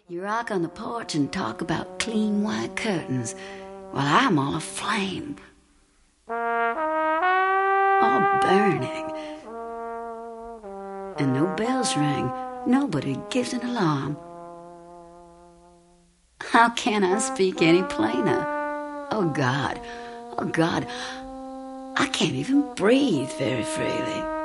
You rock on the porch and talk about clean white curtains while I'm all aflame, all burning. And no bells ring, nobody gives an alarm. How can I speak any plainer? Oh God, I can't even breathe very freely.